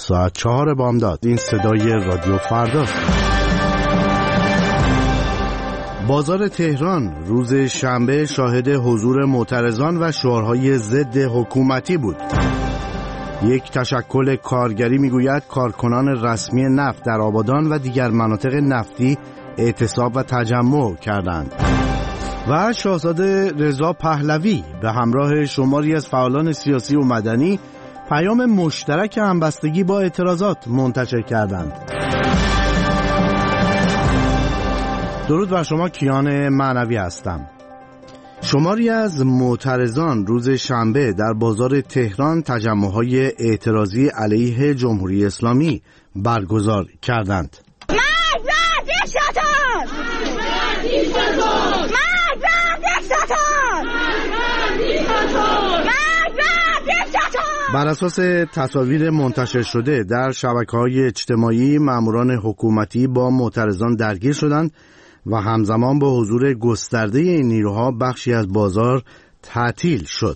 ساعت 4 بامداد. این صدای رادیو فرداست. بازار تهران روز شنبه شاهد حضور معترضان و شعارهای ضد حکومتی بود. یک تشکل کارگری میگوید کارکنان رسمی نفت در آبادان و دیگر مناطق نفتی اعتصاب و تجمع کردند. و شاهزاده رضا پهلوی به همراه شماری از فعالان سیاسی و مدنی پیام مشترک همبستگی با اعتراضات منتشر کردند. درود بر شما، کیان معنوی هستم. شماری از معترضان روز شنبه در بازار تهران تجمع‌های اعتراضی علیه جمهوری اسلامی برگزار کردند. بر اساس تصاویر منتشر شده در شبکه‌های اجتماعی ماموران حکومتی با معترضان درگیر شدند و همزمان با حضور گسترده این نیروها بخشی از بازار تعطیل شد.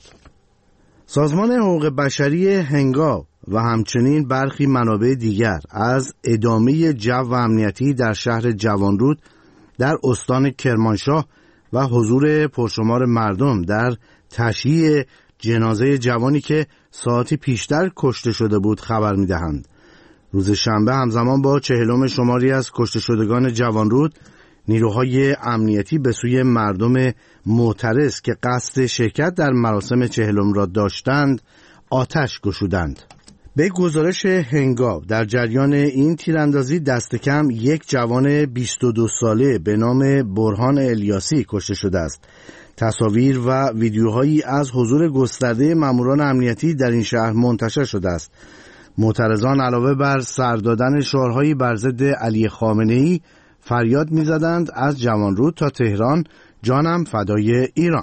سازمان حقوق بشری هنگاو و همچنین برخی منابع دیگر از ادامه جو امنیتی در شهر جوانرود در استان کرمانشاه و حضور پرشمار مردم در تشییع جنازه جوانی که ساعتی پیشتر کشته شده بود خبر می‌دهند. روز شنبه همزمان با 40 شماری از کشته شدگان جوانرود نیروهای امنیتی به سوی مردم معترض که قصد شرکت در مراسم 40 را داشتند آتش گشودند. به گزارش هنگاو در جریان این تیراندازی دست کم یک جوان 22 ساله به نام برهان الیاسی کشته شده است. تصاویر و ویدیوهایی از حضور گسترده ماموران امنیتی در این شهر منتشر شده است. معترضان علاوه بر سر دادن شعارهایی بر ضد علی خامنه‌ای فریاد می‌زدند از جوانرود تا تهران جانم فدای ایران.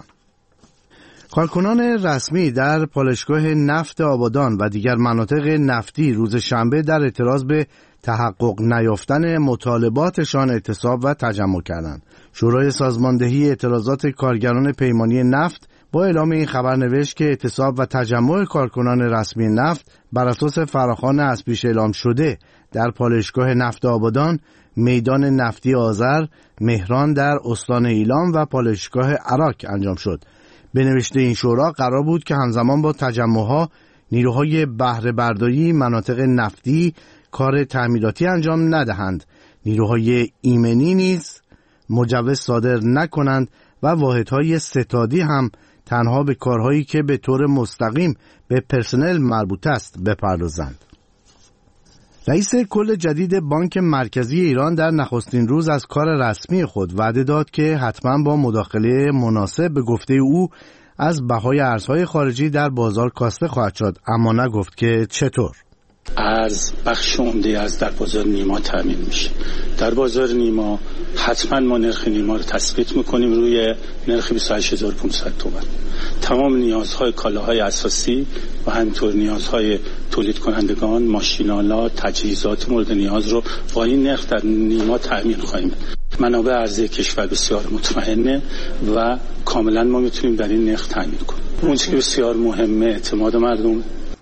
کارکنان رسمی در پالایشگاه نفت آبادان و دیگر مناطق نفتی روز شنبه در اعتراض به تحقق نیافتن مطالباتشان اعتصاب و تجمع کردند. شورای سازماندهی اعتراضات کارگران پیمانی نفت با اعلام این خبر نوشت که اعتصاب و تجمع کارکنان رسمی نفت بر اساس فراخوان از پیش اعلام شده در پالایشگاه نفت آبادان، میدان نفتی آذر، مهران در استان ایلام و پالایشگاه عراق انجام شد. به نوشته این شورا قرار بود که همزمان با تجمعها نیروهای بهره برداری مناطق نفتی کار تعمیراتی انجام ندهند، نیروهای ایمنی نیز مجوز صادر نکنند و واحدهای ستادی هم تنها به کارهایی که به طور مستقیم به پرسنل مربوط است بپردازند. رئیس کل جدید بانک مرکزی ایران در نخستین روز از کار رسمی خود وعده داد که حتما با مداخله مناسب به گفته او از بهای ارزهای خارجی در بازار کاسته خواهد شد، اما نگفت که چطور. ارز بخش عمده از در بازار نیما تامین میشه. در بازار نیما حتما ما نرخ نیما رو تثبیت میکنیم روی نرخ 28500 تومان. تمام نیازهای کالاهای اساسی و همینطور نیازهای تولید کنندگان، ماشین‌آلات، تجهیزات مورد نیاز رو با این نرخ در نیما تامین خواهیم. منابع ارزی کشور بسیار مطمئنه و کاملا ما میتونیم در این نرخ تامین کنیم. اون چیزی که بسیار مهمه اعتماد مردم.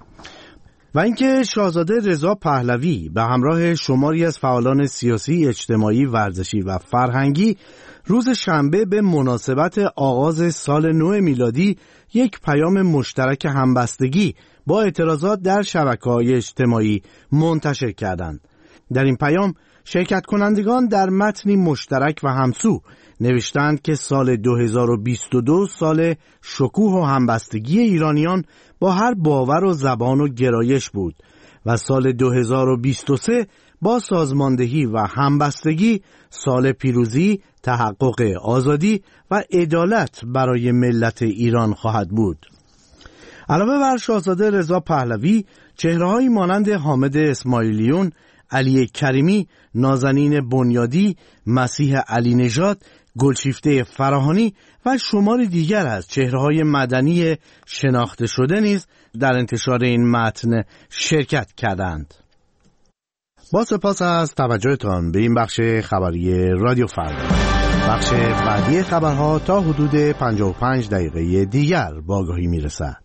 و اینکه شاهزاده رضا پهلوی به همراه شماری از فعالان سیاسی، اجتماعی، ورزشی و فرهنگی روز شنبه به مناسبت آغاز سال نو میلادی یک پیام مشترک همبستگی با اعتراضات در شبکه‌های اجتماعی منتشر کردند. در این پیام شرکت کنندگان در متنی مشترک و همسو نوشتند که سال 2022 سال شکوه و همبستگی ایرانیان با هر باور و زبان و گرایش بود و سال 2023 با سازماندهی و همبستگی سال پیروزی، تحقق آزادی و عدالت برای ملت ایران خواهد بود. علاوه بر شاهزاده رضا پهلوی، چهره‌هایی مانند حامد اسماعیلیون، علی کریمی، نازنین بنیادی، مسیح علی نژاد، گلشیفته فراهانی و شمار دیگر از چهره‌های مدنی شناخته شده نیز در انتشار این متن شرکت کردند. با سپاس از توجهتان به این بخش خبری رادیو فردا. بخش بعدی خبرها تا حدود 55 دقیقه دیگر با آگاهی میرسد.